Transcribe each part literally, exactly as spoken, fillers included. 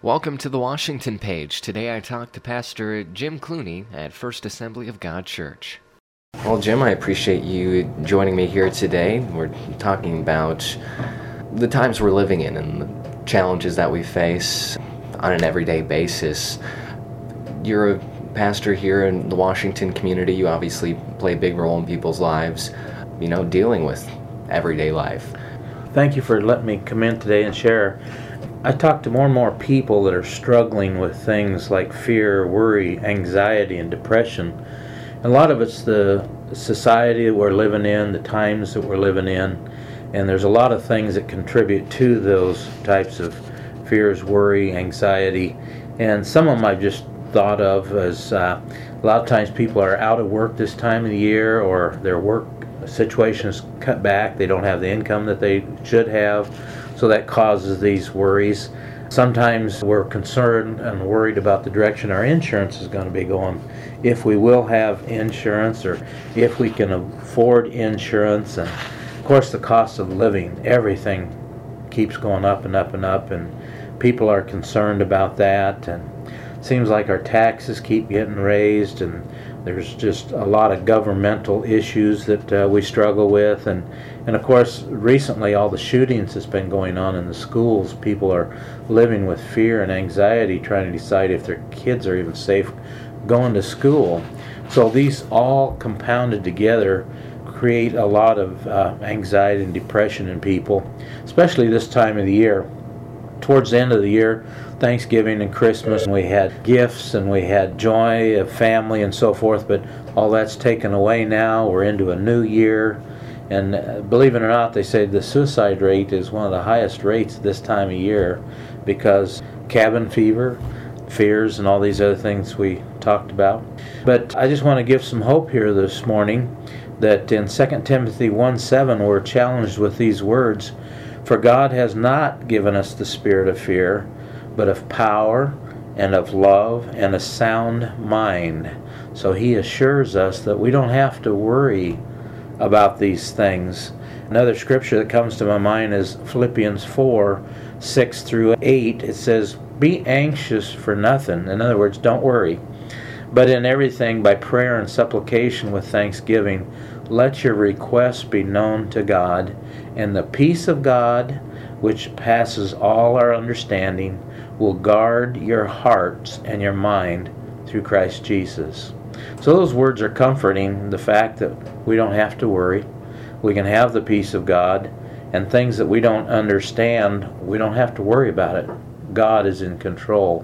Welcome to the Washington Page. Today I talked to Pastor Jim Clooney at First Assembly of God Church. Well, Jim, I appreciate you joining me here today. We're talking about the times we're living in and the challenges that we face on an everyday basis. You're a pastor here in the Washington community. You obviously play a big role in people's lives, you know, dealing with everyday life. Thank you for letting me come in today and share. I talk to more and more people that are struggling with things like fear, worry, anxiety, and depression. A lot of it's the society that we're living in, the times that we're living in, and there's a lot of things that contribute to those types of fears, worry, anxiety, and some of them I've just thought of as uh, a lot of times people are out of work this time of the year, or their work situation is cut back, they don't have the income that they should have. So that causes these worries. Sometimes we're concerned and worried about the direction our insurance is going to be going. If we will have insurance, or if we can afford insurance. And of course the cost of living, everything keeps going up and up and up, and people are concerned about that. And it seems like our taxes keep getting raised, and there's just a lot of governmental issues that uh, we struggle with. And, and of course, recently all the shootings that's been going on in the schools, people are living with fear and anxiety trying to decide if their kids are even safe going to school. So these all compounded together create a lot of uh, anxiety and depression in people, especially this time of the year. Towards the end of the year, Thanksgiving and Christmas, we had gifts and we had joy of family and so forth, but all that's taken away now. We're into a new year, and uh, believe it or not, they say the suicide rate is one of the highest rates this time of year because cabin fever, fears, and all these other things we talked about. But I just want to give some hope here this morning that in Second Timothy one seven we're challenged with these words, "For God has not given us the spirit of fear, but of power and of love and a sound mind." So he assures us that we don't have to worry about these things. Another scripture that comes to my mind is Philippians four six through eight. It says, "Be anxious for nothing." In other words, don't worry. "But in everything, by prayer and supplication with thanksgiving, let your requests be known to God, and the peace of God, which passes all our understanding, will guard your hearts and your mind through Christ Jesus." So those words are comforting, the fact that we don't have to worry. We can have the peace of God, and things that we don't understand, we don't have to worry about it. God is in control.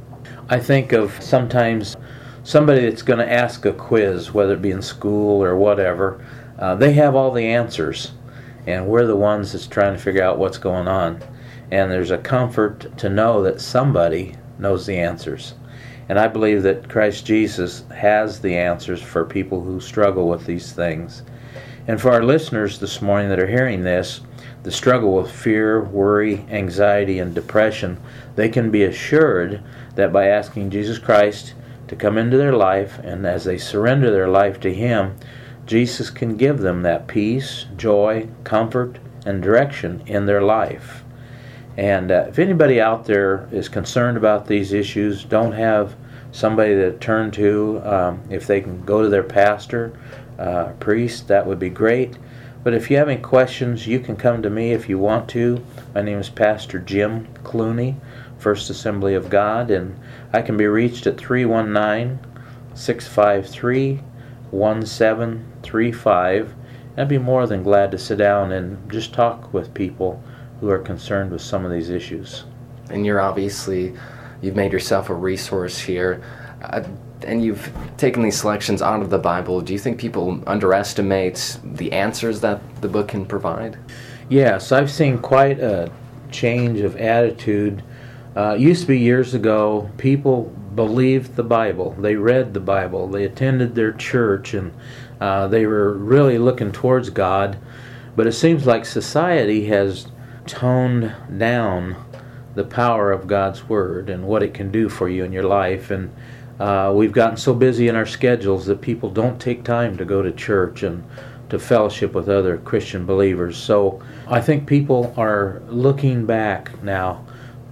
I think of sometimes somebody that's going to ask a quiz, whether it be in school or whatever, uh, they have all the answers, and we're the ones that's trying to figure out what's going on. And there's a comfort to know that somebody knows the answers. And I believe that Christ Jesus has the answers for people who struggle with these things. And for our listeners this morning that are hearing this, the struggle with fear, worry, anxiety, and depression, they can be assured that by asking Jesus Christ to come into their life, and as they surrender their life to Him, Jesus can give them that peace, joy, comfort, and direction in their life. And uh, if anybody out there is concerned about these issues, don't have somebody to turn to, um, if they can go to their pastor, uh, priest, that would be great. But if you have any questions, you can come to me if you want to. My name is Pastor Jim Clooney, First Assembly of God, and I can be reached at three one nine, six five three, one seven three five. I'd be more than glad to sit down and just talk with people who are concerned with some of these issues. And you're obviously, you've made yourself a resource here, uh, and you've taken these selections out of the Bible. Do you think people underestimate the answers that the book can provide? Yes, I've seen quite a change of attitude. Uh, it used to be years ago, people believed the Bible. They read the Bible. They attended their church, and uh, they were really looking towards God. But it seems like society has toned down the power of God's Word and what it can do for you in your life. And uh, we've gotten so busy in our schedules that people don't take time to go to church and to fellowship with other Christian believers. So I think people are looking back now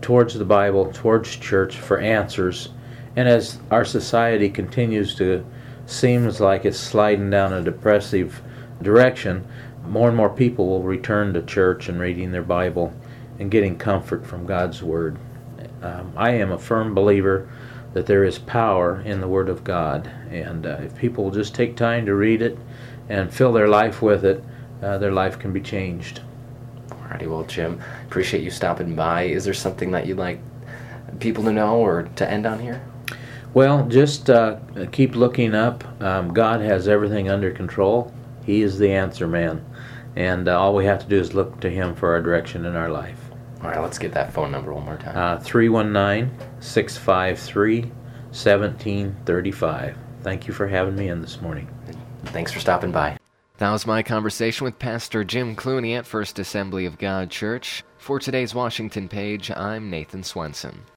towards the Bible, towards church for answers. And as our society continues to seems like it's sliding down a depressive direction, more and more people will return to church and reading their Bible and getting comfort from God's Word. Um, I am a firm believer that there is power in the Word of God, and uh, if people will just take time to read it and fill their life with it, uh, their life can be changed. Alrighty, well, Jim, appreciate you stopping by. Is there something that you'd like people to know or to end on here? Well, just uh, keep looking up. Um, God has everything under control. He is the answer man, and uh, all we have to do is look to Him for our direction in our life. All right, let's get that phone number one more time. Uh, three one nine, six five three, one seven three five. Thank you for having me in this morning. Thanks for stopping by. That was my conversation with Pastor Jim Clooney at First Assembly of God Church. For today's Washington Page, I'm Nathan Swenson.